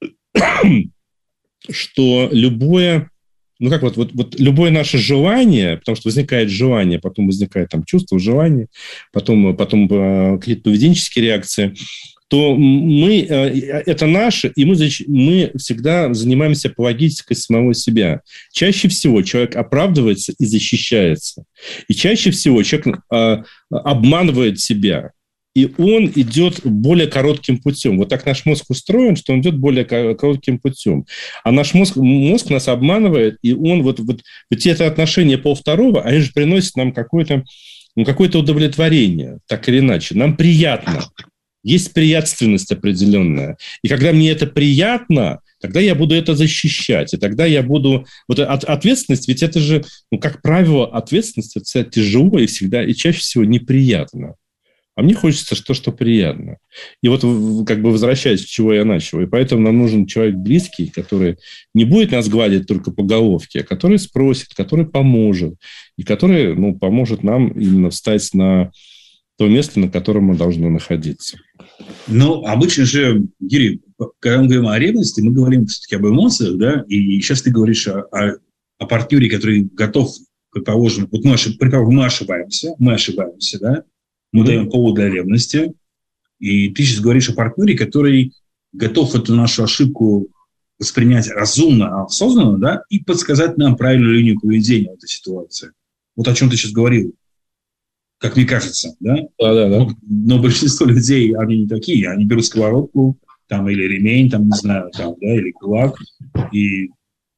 что любое... любое наше желание, потому что возникает желание, потом возникает там чувство, желание, потом какие-то поведенческие реакции, то это наше, и мы всегда занимаемся апологетикой самого себя. Чаще всего человек оправдывается и защищается. И чаще всего человек обманывает себя. И он идет более коротким путем. Вот так наш мозг устроен, что он идет более коротким путем. А наш мозг нас обманывает, и он вот эти отношения полвторого, они же приносят нам какое-то удовлетворение, так или иначе. Нам приятно. Есть приятственность определенная. И когда мне это приятно, тогда я буду это защищать. И тогда я буду... Вот ответственность, ведь это же, как правило, ответственность это тяжело и всегда, и чаще всего неприятно. А мне хочется что приятно. И вот как бы возвращаясь, с чего я начал. И поэтому нам нужен человек близкий, который не будет нас гладить только по головке, а который спросит, который поможет. И который поможет нам именно встать на то место, на котором мы должны находиться. Ну, обычно же, Юрий, когда мы говорим о ревности, мы говорим все-таки об эмоциях, да, и сейчас ты говоришь о партнере, который готов, предположим, вот мы ошибаемся, да, мы даем повод для ревности, и ты сейчас говоришь о партнере, который готов эту нашу ошибку воспринять разумно, осознанно, да, и подсказать нам правильную линию поведения в этой ситуации. Вот о чем ты сейчас говорил, как мне кажется, да? Да. Но большинство людей, они не такие, они берут сковородку, там, или ремень, там, не знаю, там, да, или кулак, и...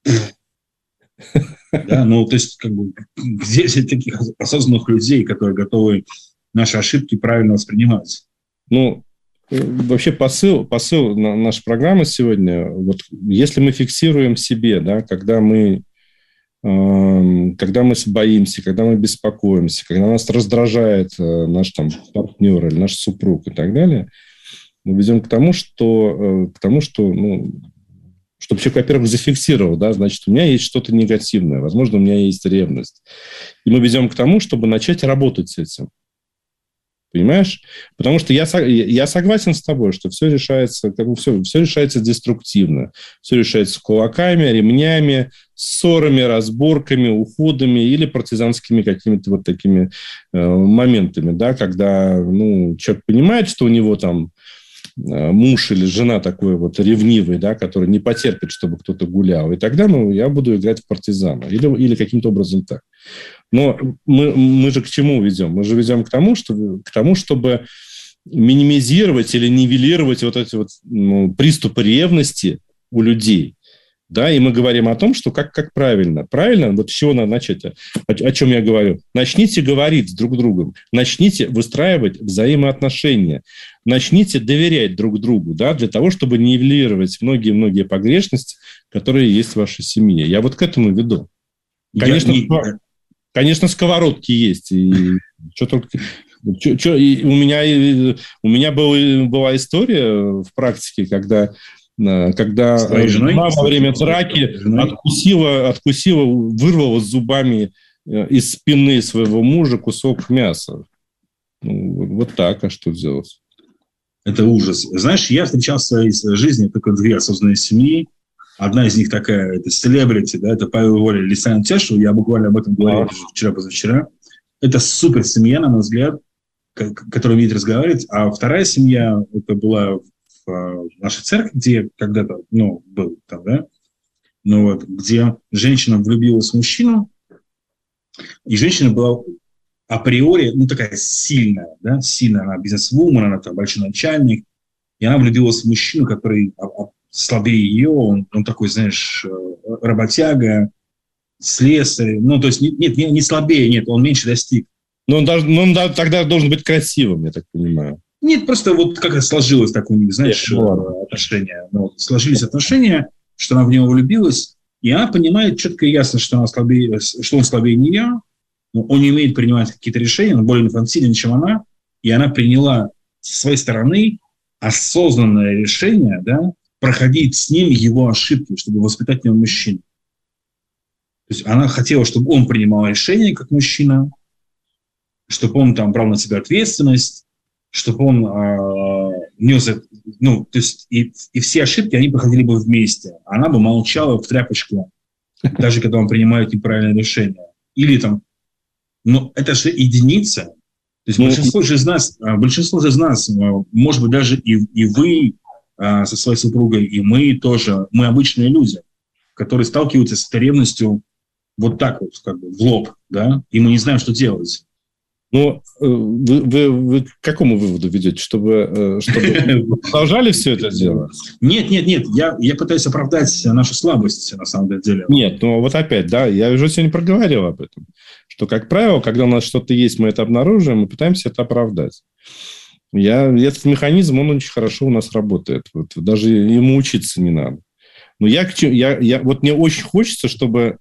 Да, то есть, как бы, где взять таких осознанных людей, которые готовы наши ошибки правильно воспринимать? Вообще посыл нашей программы сегодня, вот если мы фиксируем себе, да, когда мы боимся, когда мы беспокоимся, когда нас раздражает наш партнер или наш супруг и так далее, мы ведем к тому, что чтобы человек, во-первых, зафиксировал, да, значит, у меня есть что-то негативное, возможно, у меня есть ревность. И мы ведем к тому, чтобы начать работать с этим. Понимаешь? Потому что я согласен с тобой, что все решается, все решается деструктивно. Все решается кулаками, ремнями, ссорами, разборками, уходами или партизанскими какими-то вот такими моментами, да, когда человек понимает, что у него там муж или жена такой вот ревнивый, да, который не потерпит, чтобы кто-то гулял. И тогда я буду играть в партизана. Или каким-то образом так. Но мы же к чему ведем? Мы же ведем к тому, чтобы минимизировать или нивелировать вот эти вот приступы ревности у людей. Да, и мы говорим о том, что как правильно. Правильно, вот с чего надо начать? О чем я говорю? Начните говорить друг с другом. Начните выстраивать взаимоотношения. Начните доверять друг другу, да, для того, чтобы нивелировать многие-многие погрешности, которые есть в вашей семье. Я вот к этому веду. Конечно, сковородки есть. И что только... У меня была история в практике, когда жена во время драки вырвала зубами из спины своего мужа кусок мяса. Вот так, а что делать? Это ужас. Знаешь, я встречался из жизни только 2 осознанные семьи. Одна из них такая, это селебрити, да, это Павел Воля, Лисан Тешев. Я буквально об этом говорил вчера-позавчера. Это супер семья, на мой взгляд, которая умеет разговаривать. А вторая семья, это была в нашей церкви, где когда-то, был там, да, где женщина влюбилась в мужчину, и женщина была априори, такая сильная, да, сильная, она бизнес-вумен, она там большой начальник, и она влюбилась в мужчину, который слабее ее, он такой, знаешь, работяга, слесарь, то есть не слабее, нет, он меньше достиг. Но он тогда должен быть красивым, я так понимаю. Нет, просто вот как это сложилось так у них, знаешь, отношения. Сложились отношения, что она в него влюбилась, и она понимает четко и ясно, что он слабее нее, он не умеет принимать какие-то решения, он более инфантилен, чем она, и она приняла со своей стороны осознанное решение, да, проходить с ним его ошибки, чтобы воспитать в нем мужчину. То есть она хотела, чтобы он принимал решения как мужчина, чтобы он там брал на себя ответственность, чтобы он нес, то есть и все ошибки, они проходили бы вместе. Она бы молчала в тряпочку, даже когда он принимает неправильное решение. Или там, это же единица. То есть большинство же из нас, может быть, даже и вы со своей супругой, и мы тоже, мы обычные люди, которые сталкиваются с этой ревностью вот так вот, как бы в лоб, да, и мы не знаем, что делать. Вы к какому выводу ведете? Чтобы продолжали все это дело? Нет. Я пытаюсь оправдать нашу слабость, на самом деле. Нет, вот опять, да, я уже сегодня проговорил об этом, что, как правило, когда у нас что-то есть, мы это обнаруживаем, мы пытаемся это оправдать. Этот механизм, он очень хорошо у нас работает. Вот, даже ему учиться не надо. Но мне очень хочется, чтобы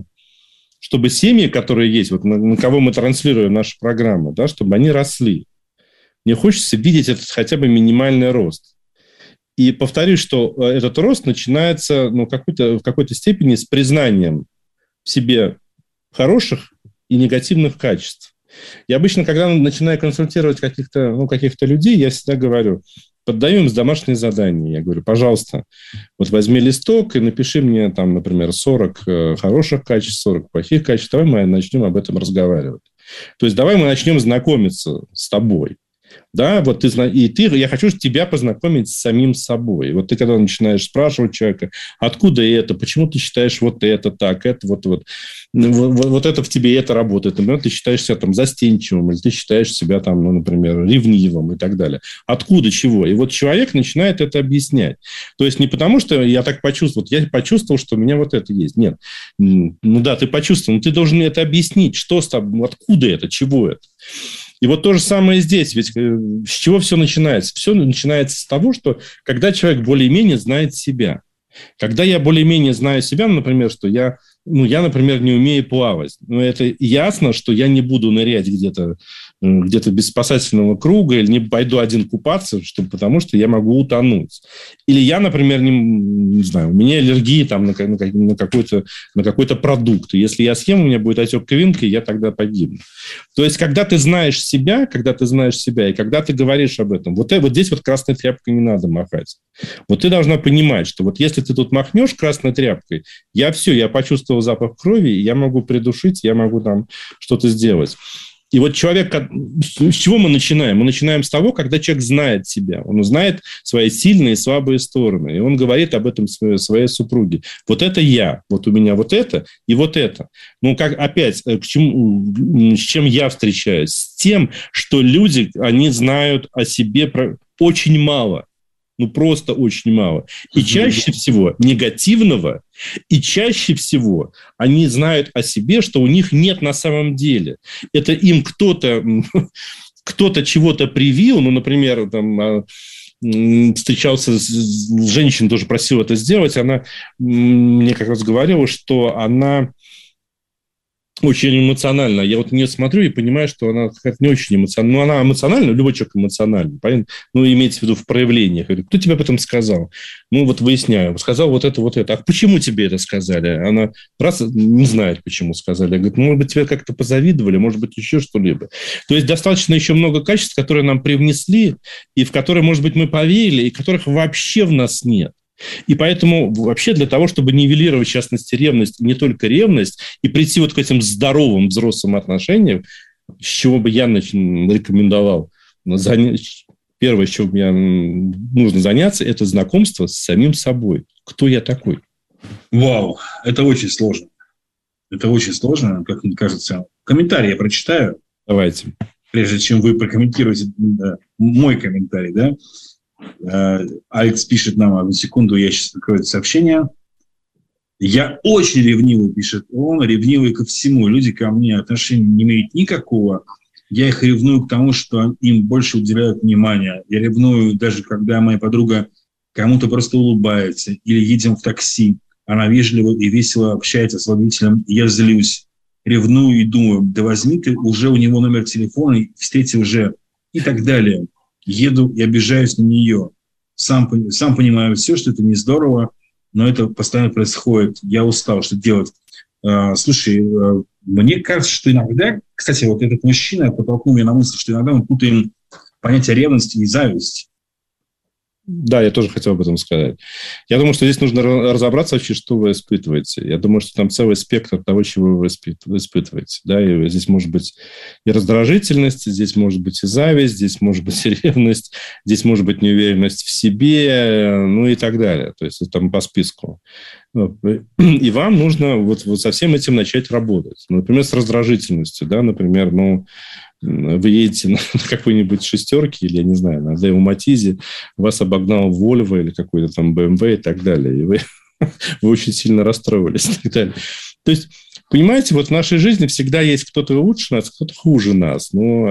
семьи, которые есть, вот на кого мы транслируем наши программы, да, чтобы они росли. Мне хочется видеть этот хотя бы минимальный рост. И повторюсь, что этот рост начинается в какой-то степени с признанием в себе хороших и негативных качеств. Я обычно, когда начинаю консультировать каких-то людей, я всегда говорю, поддаю им домашние задания. Я говорю, пожалуйста, вот возьми листок и напиши мне, там, например, 40 хороших качеств, 40 плохих качеств. Давай мы начнем об этом разговаривать. То есть давай мы начнем знакомиться с тобой. Да, вот я хочу тебя познакомить с самим собой. Вот ты когда начинаешь спрашивать человека, откуда это, почему ты считаешь вот это так, это вот это в тебе это работает. Например, ты считаешь себя там застенчивым, или ты считаешь себя там, например, ревнивым и так далее. Откуда, чего? И вот человек начинает это объяснять. То есть не потому, что я так почувствовал, я почувствовал, что у меня вот это есть. Нет. Да, ты почувствовал, но ты должен это объяснить, что с тобой, откуда это, чего это. И вот то же самое здесь. Ведь с чего все начинается? Все начинается с того, что когда человек более-менее знает себя. Когда я более-менее знаю себя, например, что я, например, не умею плавать. Но это ясно, что я не буду нырять где-то без спасательного круга или не пойду один купаться, потому что я могу утонуть. Или я, например, не знаю, у меня аллергия там, на какой-то продукт. И если я съем, у меня будет отек квинки, я тогда погибну. То есть, когда ты знаешь себя, и когда ты говоришь об этом, вот здесь вот красной тряпкой не надо махать. Вот ты должна понимать, что вот если ты тут махнешь красной тряпкой, я почувствовал запах крови, я могу придушить, я могу там что-то сделать. И вот человек, с чего мы начинаем? Мы начинаем с того, когда человек знает себя. Он знает свои сильные и слабые стороны. И он говорит об этом своей супруге. Вот это я. Вот у меня вот это и вот это. С чем я встречаюсь? С тем, что люди, они знают о себе очень мало. Просто очень мало. И чаще всего негативного, и чаще всего они знают о себе, что у них нет на самом деле. Это им кто-то чего-то привил, например, там, встречался с женщиной, тоже просил это сделать, она мне как раз говорила, что она очень эмоционально. Я вот на нее смотрю и понимаю, что она какая-то не очень эмоциональна. Ну, она эмоциональна, любой человек эмоциональный. Понятно? Ну, имеется в виду в проявлениях. Я говорю, кто тебе об этом сказал? Ну, вот выясняю. Сказал вот это, вот это. А почему тебе это сказали? Она раз не знает, почему сказали. Я говорю, может быть, тебе как-то позавидовали, может быть, еще что-либо. То есть, достаточно еще много качеств, которые нам привнесли, и в которые, может быть, мы поверили, и которых вообще в нас нет. И поэтому вообще для того, чтобы нивелировать, в частности, ревность, не только ревность, и прийти вот к этим здоровым взрослым отношениям, с чего бы я рекомендовал, первое, с чего мне нужно заняться, это знакомство с самим собой. Кто я такой? Вау, это очень сложно. Это очень сложно, как мне кажется. Комментарий я прочитаю. Давайте. Прежде чем вы прокомментируете мой комментарий, да? Алекс пишет нам, одну секунду, я сейчас открою это сообщение. Я очень ревнивый, пишет он, ревнивый ко всему. Люди ко мне отношения не имеют никакого. Я их ревную к тому, что им больше уделяют внимания. Я ревную даже, когда моя подруга кому-то просто улыбается. Или едем в такси. Она вежливо и весело общается с водителем. И я злюсь, ревную и думаю, да возьми ты уже у него номер телефона, и встрети уже и так далее. Еду и обижаюсь на нее. Сам понимаю все, что это не здорово, но это постоянно происходит. Я устал, что делать? Слушай, мне кажется, что иногда, кстати, вот этот мужчина подтолкнул меня на мысль, что иногда мы путаем понятие ревности и зависти. Да, я тоже хотел об этом сказать. Я думаю, что здесь нужно разобраться вообще, что вы испытываете. Я думаю, что там целый спектр того, чего вы испытываете. Да? И здесь может быть и раздражительность, здесь может быть и зависть, здесь может быть и ревность, здесь может быть неуверенность в себе, ну и так далее. То есть там по списку. И вам нужно вот со всем этим начать работать. Например, с раздражительностью. Да? Например, вы едете на какой-нибудь шестерке или, я не знаю, на Део Матизе, вас обогнал Volvo или какой-то там BMW и так далее. И вы очень сильно расстроились и так далее. То есть, понимаете, вот в нашей жизни всегда есть кто-то лучше нас, кто-то хуже нас.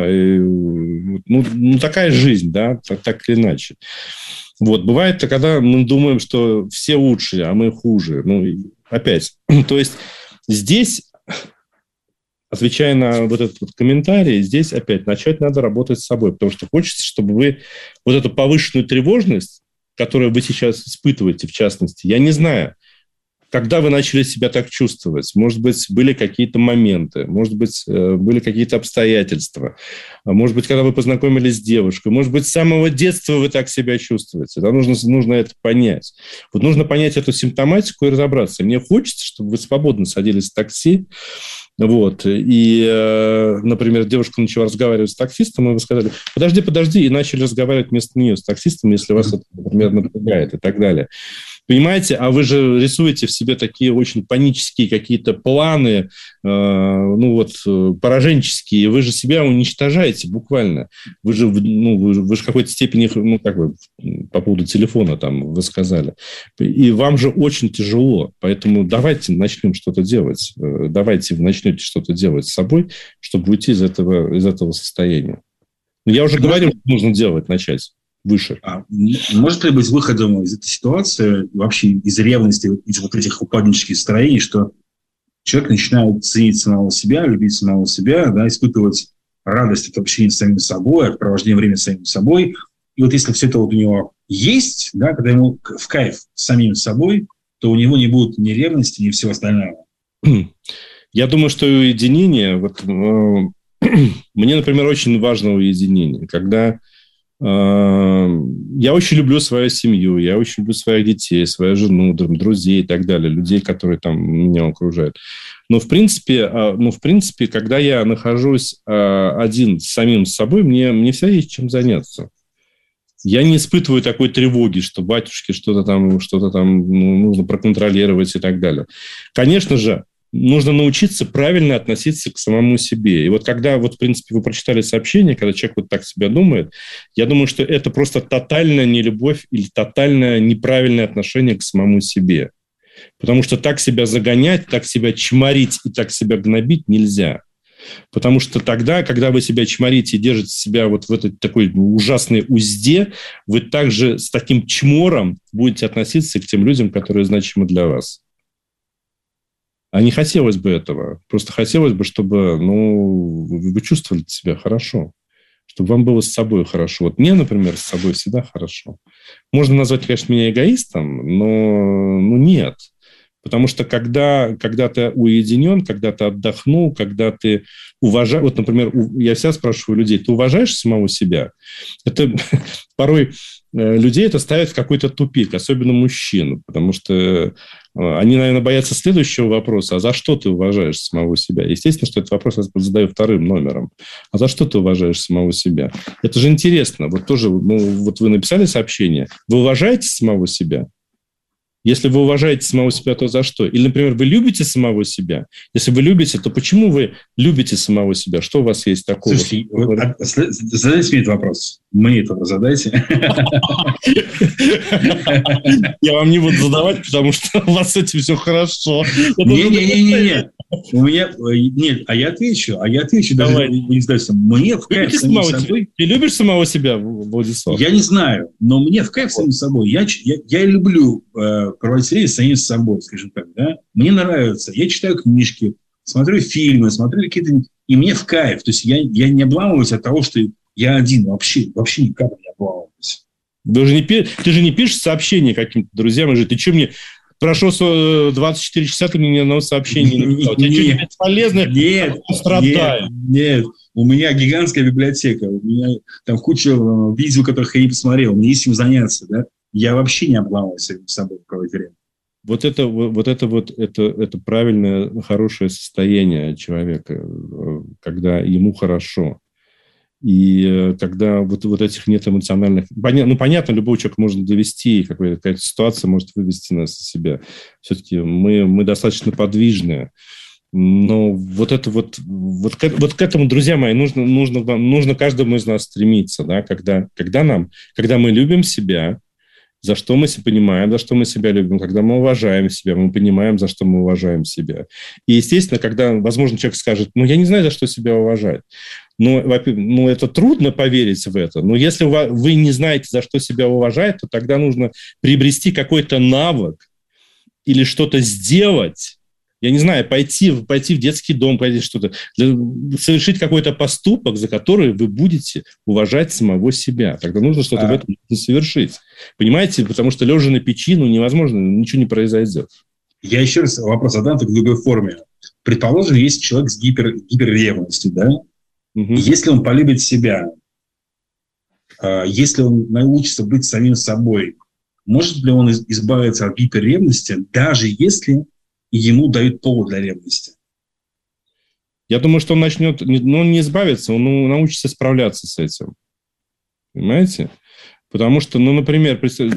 Такая жизнь, да, так или иначе. Вот, бывает, когда мы думаем, что все лучшие, а мы хуже. Опять. То есть, здесь... Отвечая на вот этот вот комментарий, здесь опять начать надо работать с собой, потому что хочется, чтобы вы вот эту повышенную тревожность, которую вы сейчас испытываете, в частности, я не знаю, когда вы начали себя так чувствовать. Может быть, были какие-то моменты, может быть, были какие-то обстоятельства, может быть, когда вы познакомились с девушкой, может быть, с самого детства вы так себя чувствуете. Да, нужно это понять. Вот нужно понять эту симптоматику и разобраться. Мне хочется, чтобы вы свободно садились в такси, вот, и, например, девушка начала разговаривать с таксистом, и вы сказали, подожди, и начали разговаривать вместо нее с таксистом, если вас это, например, напрягает и так далее. Понимаете, а вы же рисуете в себе такие очень панические какие-то планы, пораженческие, вы же себя уничтожаете буквально. Вы же в какой-то степени, по поводу телефона там вы сказали. И вам же очень тяжело, поэтому давайте начнем что-то делать. Давайте вы начнете что-то делать с собой, чтобы уйти из этого состояния. Я уже говорил, что нужно делать, начать. Выше. Может ли быть выходом из этой ситуации, вообще из ревности, из вот этих упаднических строений, что человек начинает ценить самого себя, любить самого себя, да, испытывать радость от общения с самим собой, от провождения времени с самим собой. И вот если все это вот у него есть, да, когда ему в кайф с самим собой, то у него не будет ни ревности, ни всего остального. Я думаю, что уединение... Мне, например, очень важно уединение, когда... Я очень люблю свою семью, я очень люблю своих детей, свою жену, друзей и так далее, людей, которые там меня окружают. Но, в принципе, когда я нахожусь один с самим собой, мне всегда есть чем заняться. Я не испытываю такой тревоги, что батюшки что-то там нужно проконтролировать и так далее. Конечно же, нужно научиться правильно относиться к самому себе. И вот когда, в принципе, вы прочитали сообщение, когда человек вот так себя думает, я думаю, что это просто тотальная нелюбовь или тотальное неправильное отношение к самому себе. Потому что так себя загонять, так себя чморить и так себя гнобить нельзя. Потому что тогда, когда вы себя чморите и держите себя вот в этой такой ужасной узде, вы также с таким чмором будете относиться к тем людям, которые значимы для вас. А не хотелось бы этого. Просто хотелось бы, чтобы вы чувствовали себя хорошо. Чтобы вам было с собой хорошо. Вот мне, например, с собой всегда хорошо. Можно назвать, конечно, меня эгоистом, но нет. Потому что когда ты уединен, когда ты отдохнул, когда ты уважаешь... Вот, например, я всегда спрашиваю людей, ты уважаешь самого себя? Это порой людей это ставит в какой-то тупик, особенно мужчин, потому что они, наверное, боятся следующего вопроса. А за что ты уважаешь самого себя? Естественно, что этот вопрос я задаю вторым номером. А за что ты уважаешь самого себя? Это же интересно. Вот тоже, вот вы написали сообщение. Вы уважаете самого себя? Если вы уважаете самого себя, то за что? Или, например, вы любите самого себя? Если вы любите, то почему вы любите самого себя? Что у вас есть такого? Слушайте, задайте мне этот вопрос. Мне этот вопрос задайте. Я вам не буду задавать, потому что у вас с этим все хорошо. Не-не-не. У меня... Нет, а я отвечу. Даже не знаю, мне в кайф самим собой... Ты любишь самого себя, Владислав? Я не знаю, но мне в кайф самим собой. Я люблю проводить время с самим собой, скажем так. Да? Мне нравится. Я читаю книжки, смотрю фильмы, смотрю какие-то... И мне в кайф. То есть я не обламываюсь от того, что я один. Вообще никак не обламываюсь. Ты же не пишешь сообщения каким-то друзьям. Ты что мне... Прошло 24 часа, ты мне ни одного сообщения не написал. Тебе бесполезно? Нет. У меня гигантская библиотека. У меня там куча видео, которых я не посмотрел. Мне есть чем заняться. Да? Я вообще не обламываюсь с собой в какое-то время. Это правильное, хорошее состояние человека, когда ему хорошо. И когда вот этих нет эмоциональных... понятно, любого человека можно довести, какая-то ситуация может вывести нас из себя. Все-таки мы достаточно подвижные. Но к этому, друзья мои, нужно каждому из нас стремиться. Да? Когда мы любим себя, за что мы понимаем, за что мы себя любим, когда мы уважаем себя, мы понимаем, за что мы уважаем себя. И, естественно, когда, возможно, человек скажет, я не знаю, за что себя уважать. Это трудно поверить в это. Но если вы не знаете, за что себя уважать, то тогда нужно приобрести какой-то навык или что-то сделать. Я не знаю, пойти в детский дом, совершить какой-то поступок, за который вы будете уважать самого себя. Тогда нужно что-то в этом совершить. Понимаете? Потому что лежа на печи, невозможно, ничего не произойдет. Я еще раз вопрос задам в другой форме. Предположим, есть человек с гиперревностью, да? Угу. Если он полюбит себя, если он научится быть самим собой, может ли он избавиться от гиперревности, даже если ему дают повод для ревности? Я думаю, что он начнет, не избавиться, он научится справляться с этим. Понимаете? Потому что, например,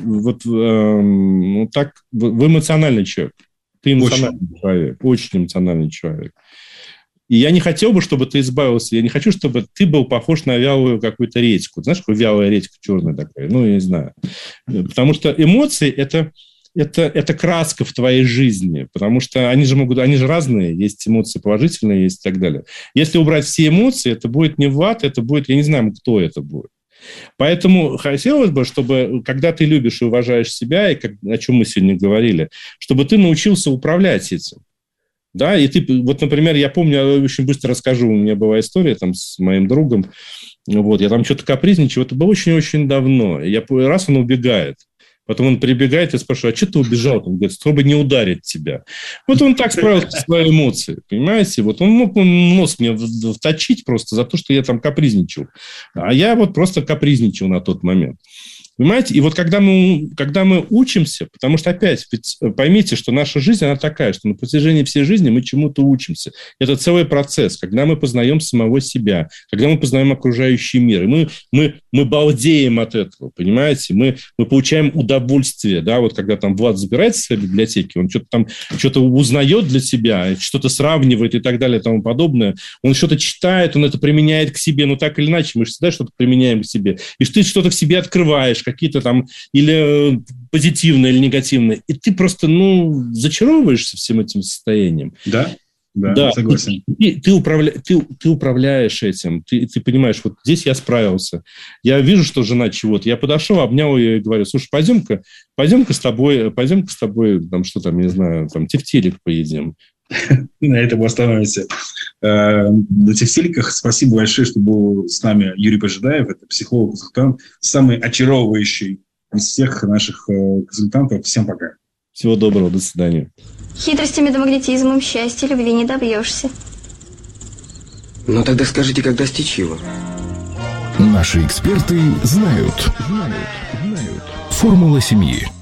вы эмоциональный человек. Ты эмоциональный человек, очень эмоциональный человек. И я не хотел бы, чтобы ты избавился. Я не хочу, чтобы ты был похож на вялую какую-то редьку. Знаешь, какая вялая редька черная такая? Я не знаю. Потому что эмоции – это краска в твоей жизни. Потому что они же разные. Есть эмоции положительные, есть и так далее. Если убрать все эмоции, это будет не в ад, это будет, я не знаю, кто это будет. Поэтому хотелось бы, чтобы, когда ты любишь и уважаешь себя, и о чем мы сегодня говорили, чтобы ты научился управлять этим. Да, и ты, например, я помню, я очень быстро расскажу, у меня была история там с моим другом, я там что-то капризничал, это было очень-очень давно, раз он убегает, потом он прибегает и спрашивает, а что ты убежал? Он говорит, чтобы не ударить тебя. Он так справился со своей эмоцией, понимаете? Он мог нос мне вточить просто за то, что я там капризничал, а я просто капризничал на тот момент. Понимаете? И когда мы учимся, потому что, опять, ведь поймите, что наша жизнь, она такая, что на протяжении всей жизни мы чему-то учимся. Это целый процесс, когда мы познаем самого себя, когда мы познаем окружающий мир. И мы балдеем от этого, понимаете? Мы получаем удовольствие, да, когда там Влад забирается в своей библиотеке, он что-то узнает для себя, что-то сравнивает и так далее и тому подобное. Он что-то читает, он это применяет к себе, так или иначе, мы же всегда что-то применяем к себе. И ты что-то в себе открываешь, какие-то там или позитивные, или негативные. И ты просто, зачаровываешься всем этим состоянием. Да, согласен. И ты управляешь этим. Ты понимаешь, здесь я справился. Я вижу, что жена чего-то. Я подошел, обнял ее и говорю, слушай, пойдем-ка с тобой, там, что там, не знаю, там, тефтелик поедим. На этом остановимся. На текстильках спасибо большое, что был с нами Юрий Пожидаев. Это психолог-консультант, самый очаровывающий из всех наших консультантов. Всем пока. Всего доброго, до свидания. Хитростями да магнетизмом счастья любви не добьешься. Ну тогда скажите, как достичь его? Наши эксперты знают. Формула семьи.